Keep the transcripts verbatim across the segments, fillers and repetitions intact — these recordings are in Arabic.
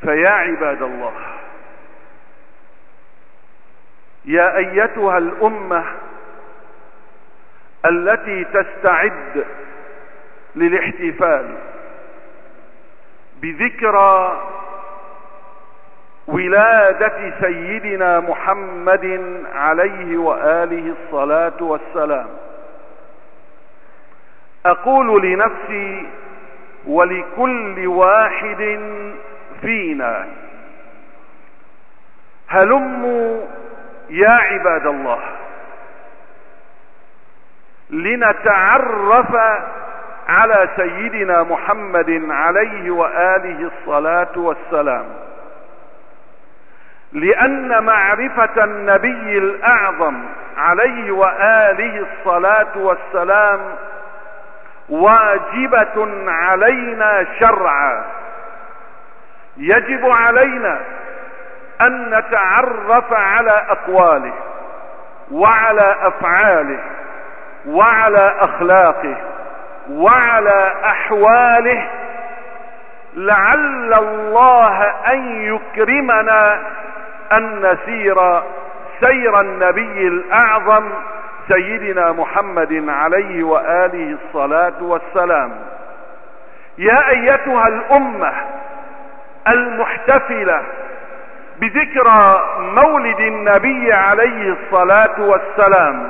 فيا عباد الله، يا أيتها الأمة التي تستعد للاحتفال بذكرى ولادة سيدنا محمد عليه وآله الصلاة والسلام، أقول لنفسي ولكل واحد فينا: هلموا يا عباد الله لنتعرف على سيدنا محمد عليه وآله الصلاة والسلام، لأن معرفة النبي الأعظم عليه وآله الصلاة والسلام واجبة علينا شرعا. يجب علينا أن نتعرف على أقواله وعلى أفعاله وعلى أخلاقه وعلى أحواله، لعل الله أن يكرمنا أن نسير سير النبي الأعظم سيدنا محمد عليه وآله الصلاة والسلام. يا أيتها الأمة المحتفلة بذكرى مولد النبي عليه الصلاة والسلام،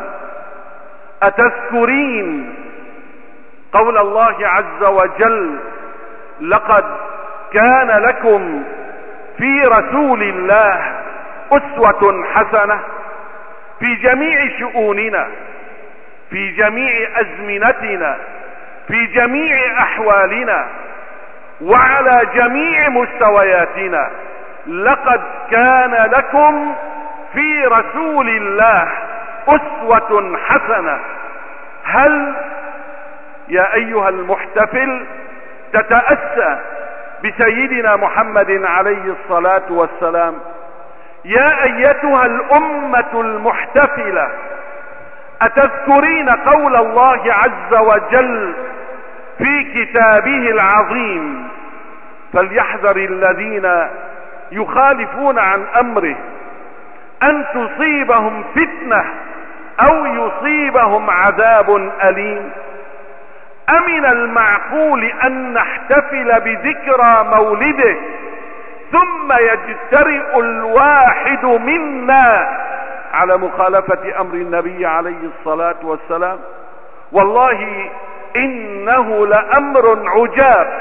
أتذكرين قول الله عز وجل: لقد كان لكم في رسول الله أسوة حسنة في جميع شؤوننا، في جميع أزمنتنا، في جميع أحوالنا، وعلى جميع مستوياتنا. لقد كان لكم في رسول الله أسوة حسنة. هل يا أيها المحتفل تتأسى بسيدنا محمد عليه الصلاة والسلام؟ يا أيتها الأمة المحتفلة أتذكرين قول الله عز وجل في كتابه العظيم: فليحذر الذين يخالفون عن أمره أن تصيبهم فتنة أو يصيبهم عذاب أليم. أمن المعقول أن نحتفل بذكرى مولده ثم يجترئ الواحد منا على مخالفة أمر النبي عليه الصلاة والسلام؟ والله إنه لأمر عجاب،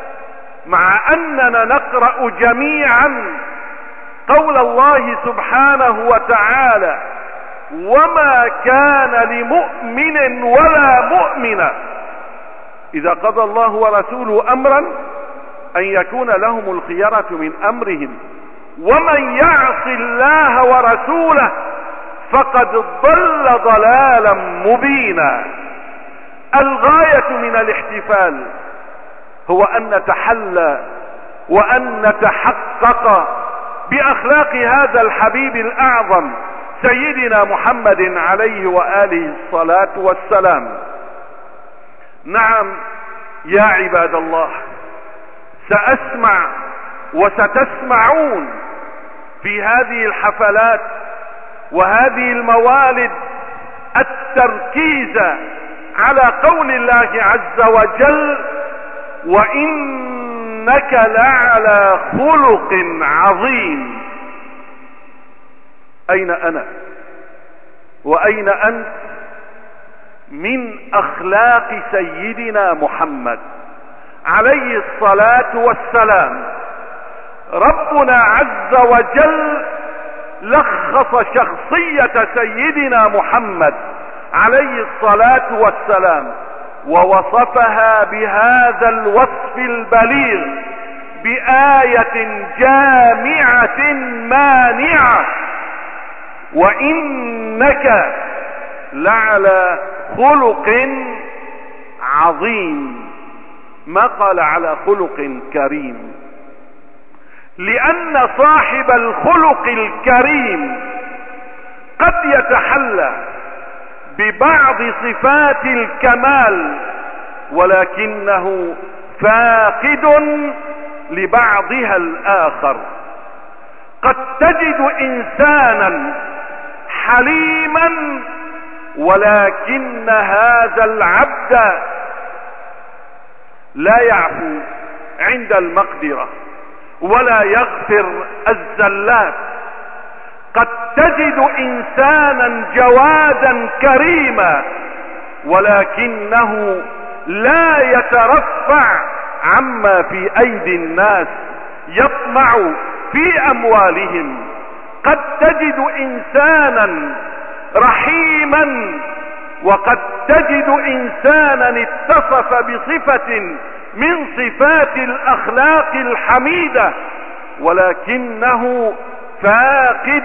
مع أننا نقرأ جميعا قول الله سبحانه وتعالى: وما كان لمؤمن ولا مؤمنة إذا قضى الله ورسوله أمرا أن يكون لهم الخيرة من أمرهم، ومن يعص الله ورسوله فقد ضل ضلالا مبينا. الغاية من الاحتفال هو أن نتحلى وأن نتحقق بأخلاق هذا الحبيب الأعظم سيدنا محمد عليه وآله الصلاة والسلام. نعم يا عباد الله، سأسمع وستسمعون في هذه الحفلات وهذه الموالد التركيز على قول الله عز وجل: وإنك لعلى خلق عظيم. أين أنا وأين أنت من أخلاق سيدنا محمد عليه الصلاة والسلام؟ ربنا عز وجل لخص شخصية سيدنا محمد عليه الصلاة والسلام ووصفها بهذا الوصف البليغ بآية جامعة مانعة: وإنك لعلى خلق عظيم. ما قال على خلق كريم، لأن صاحب الخلق الكريم قد يتحلى ببعض صفات الكمال ولكنه فاقد لبعضها الآخر. قد تجد إنسانا حليما ولكن هذا العبد لا يعفو عند المقدرة ولا يغفر الزلات. قد تجد إنسانا جوادا كريما ولكنه لا يترفع عما في أيدي الناس، يطمع في أموالهم. قد تجد إنسانا رحيما وقد تجد إنسانا اتصف بصفة من صفات الأخلاق الحميدة ولكنه فاقد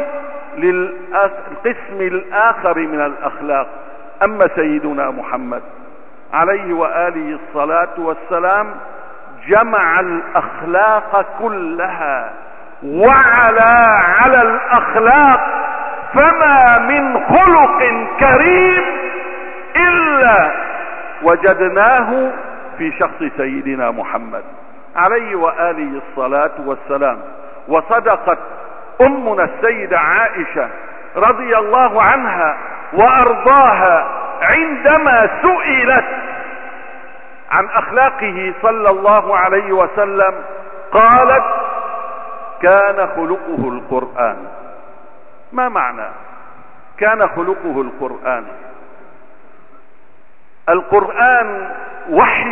للقسم الآخر من الأخلاق. أما سيدنا محمد عليه وآله الصلاة والسلام جمع الأخلاق كلها وعلى على الأخلاق، فما من خلق كريم إلا وجدناه في شخص سيدنا محمد عليه وآله الصلاة والسلام. وصدقت أمنا السيدة عائشة رضي الله عنها وأرضاها عندما سئلت عن أخلاقه صلى الله عليه وسلم قالت: كان خلقه القرآن. ما معنى كان خلقه القرآن؟ القرآن وحي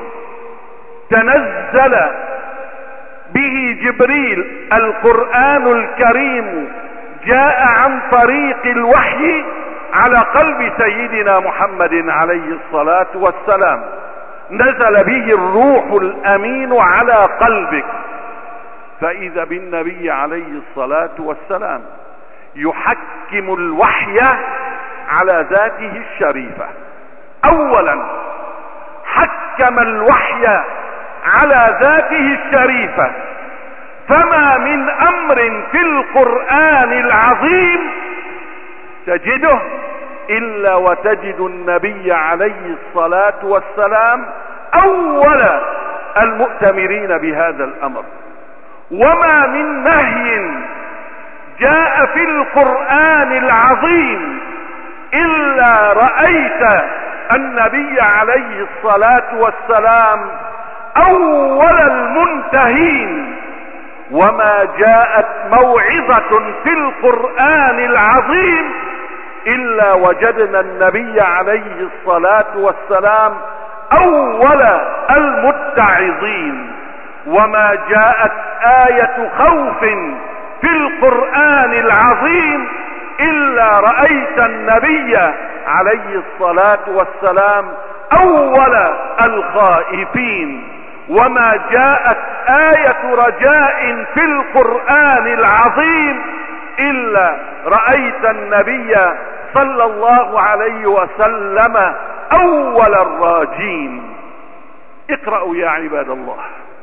تنزل به جبريل. القرآن الكريم جاء عن طريق الوحي على قلب سيدنا محمد عليه الصلاة والسلام، نزل به الروح الأمين على قلبك. فإذا بالنبي عليه الصلاة والسلام يحكم الوحي على ذاته الشريفة. أولا حكم الوحي على ذاته الشريفة، فما من أمر في القرآن العظيم تجده إلا وتجد النبي عليه الصلاة والسلام أول المؤتمرين بهذا الأمر. وما من نهي جاء في القرآن العظيم إلا رأيت النبي عليه الصلاة والسلام أول المنتهين. وما جاءت موعظة في القرآن العظيم إلا وجدنا النبي عليه الصلاة والسلام أول المتعظين. وما جاءت آية خوف في القرآن العظيم إلا رأيت النبي عليه الصلاة والسلام أول الخائفين. وما جاءت آية رجاء في القرآن العظيم إلا رأيت النبي صلى الله عليه وسلم أول الراجين. اقرأوا يا عباد الله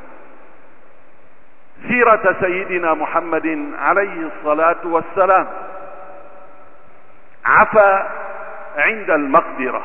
سيرة سيدنا محمد عليه الصلاة والسلام. عفا عند المقدرة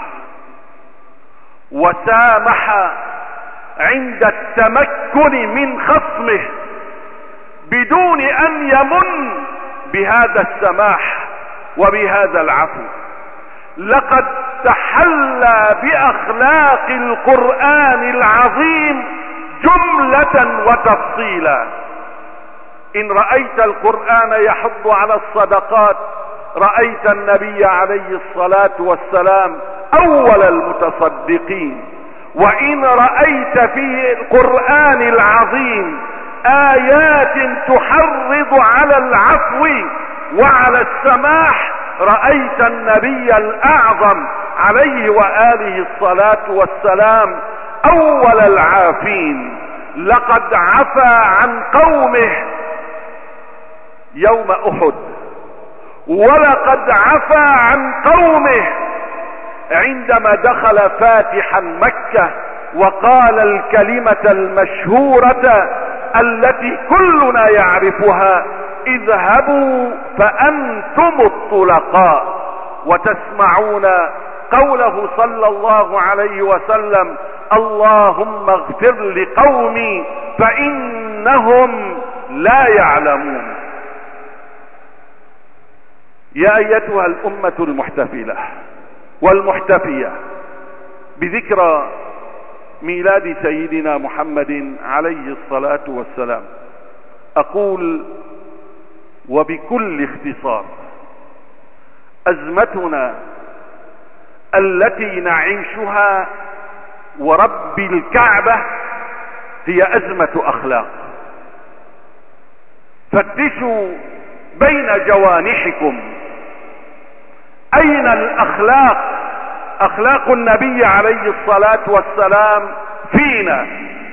وسامح عند التمكن من خصمه بدون أن يمن بهذا السماح وبهذا العفو. لقد تحلى بأخلاق القرآن العظيم جملة وتفصيلا. إن رأيت القرآن يحض على الصدقات رأيت النبي عليه الصلاة والسلام أول المتصدقين. وإن رأيت في القرآن العظيم آيات تحرض على العفو وعلى السماح رأيت النبي الأعظم عليه وآله الصلاة والسلام أول العافين. لقد عفا عن قومه يوم أحد، ولقد عفا عن قومه عندما دخل فاتحا مكة وقال الكلمة المشهورة التي كلنا يعرفها: اذهبوا فأنتم الطلقاء. وتسمعون قوله صلى الله عليه وسلم: اللهم اغفر لقومي فإن انهم لا يعلمون. يا ايتها الامة المحتفلة والمحتفية بذكرى ميلاد سيدنا محمد عليه الصلاة والسلام، اقول وبكل اختصار: ازمتنا التي نعيشها ورب الكعبة هي ازمة اخلاق. فتشوا بين جوانحكم اين الاخلاق، اخلاق النبي عليه الصلاة والسلام فينا.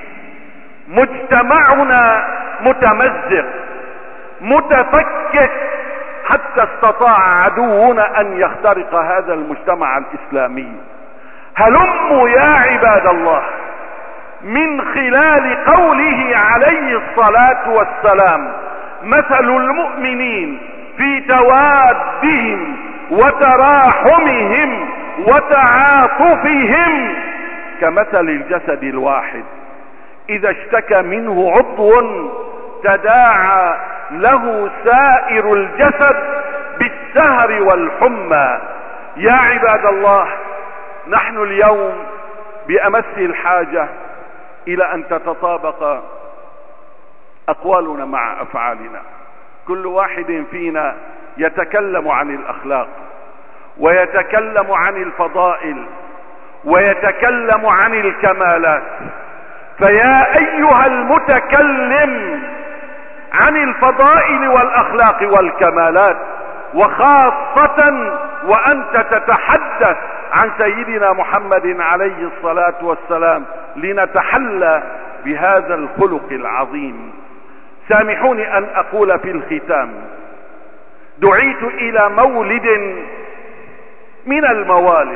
مجتمعنا متمزق متفكك حتى استطاع عدونا ان يخترق هذا المجتمع الاسلامي. هلموا يا عباد الله من خلال قوله عليه الصلاة والسلام: مثل المؤمنين في توادهم وتراحمهم وتعاطفهم كمثل الجسد الواحد اذا اشتكى منه عضو تداعى له سائر الجسد بالسهر والحمى. يا عباد الله، نحن اليوم بأمس الحاجة الى ان تتطابق اقوالنا مع افعالنا. كل واحد فينا يتكلم عن الاخلاق ويتكلم عن الفضائل ويتكلم عن الكمالات. فيا ايها المتكلم عن الفضائل والاخلاق والكمالات، وخاصة وانت تتحدث عن سيدنا محمد عليه الصلاة والسلام، لنتحلى بهذا الخلق العظيم. سامحوني ان اقول في الختام: دعيت الى مولد من الموالد،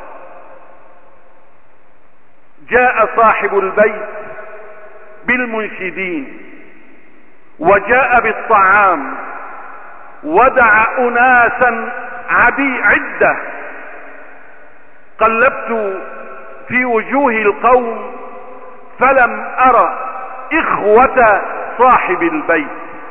جاء صاحب البيت بالمنشدين وجاء بالطعام ودعا اناسا عدي عدة. قلبت في وجوه القوم فلم ارى اخوة صاحب البيت،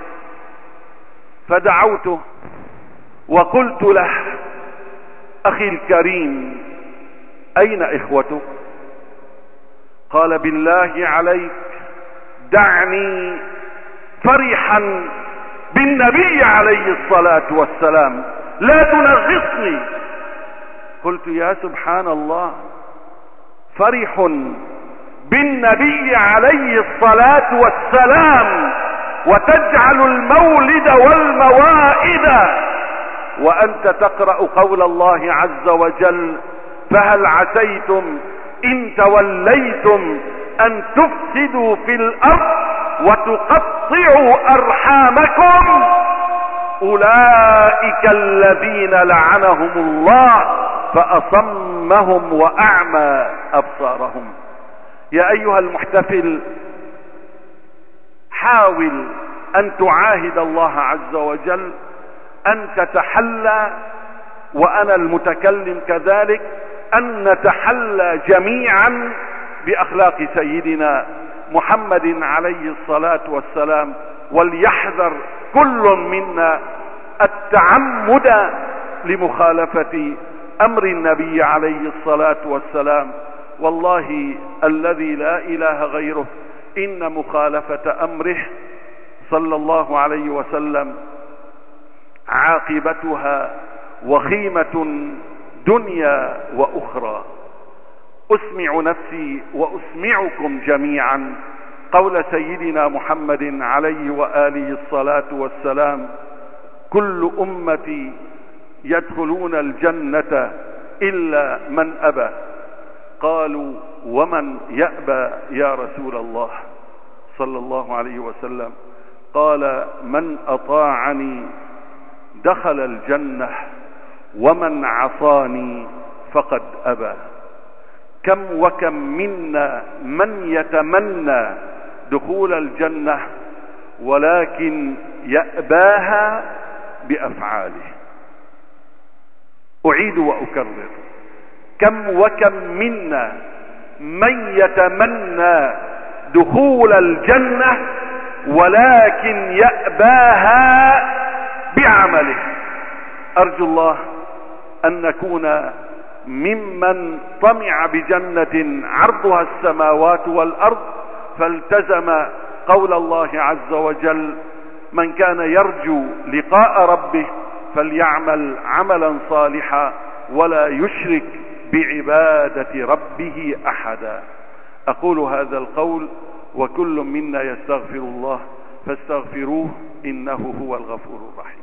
فدعوته وقلت له: اخي الكريم، اين اخوتك؟ قال: بالله عليك دعني فرحا بالنبي عليه الصلاة والسلام، لا تنغصني. قلت: يا سبحان الله، فرح بالنبي عليه الصلاة والسلام وتجعل المولد والموائد وأنت تقرأ قول الله عز وجل: فهل عسيتم إن توليتم أن تفسدوا في الأرض وتقطعوا أرحامكم أولئك الذين لعنهم الله فأصمهم وأعمى أبصارهم. يا أيها المحتفل، حاول أن تعاهد الله عز وجل أن تتحلى، وأنا المتكلم كذلك، أن نتحلى جميعا بأخلاق سيدنا محمد عليه الصلاة والسلام. وليحذر كل منا التعمد لمخالفة أمر النبي عليه الصلاة والسلام. والله الذي لا إله غيره إن مخالفة أمره صلى الله عليه وسلم عاقبتها وخيمة دنيا وأخرى. أسمع نفسي وأسمعكم جميعا قول سيدنا محمد عليه وآله الصلاة والسلام: كل أمتي يدخلون الجنة إلا من أبى. قالوا: ومن يأبى يا رسول الله صلى الله عليه وسلم؟ قال: من أطاعني دخل الجنة ومن عصاني فقد أبى. كم وكم منا من يتمنى دخول الجنة ولكن يأباها بأفعاله. أعيد وأكرر: كم وكم منا من يتمنى دخول الجنة ولكن يأباها بعمله. أرجو الله أن نكون ممن طمع بجنة عرضها السماوات والأرض، فالتزم قول الله عز وجل: من كان يرجو لقاء ربه فليعمل عملا صالحا ولا يشرك بعبادة ربه أحدا. أقول هذا القول وكل منا يستغفر الله فاستغفروه إنه هو الغفور الرحيم.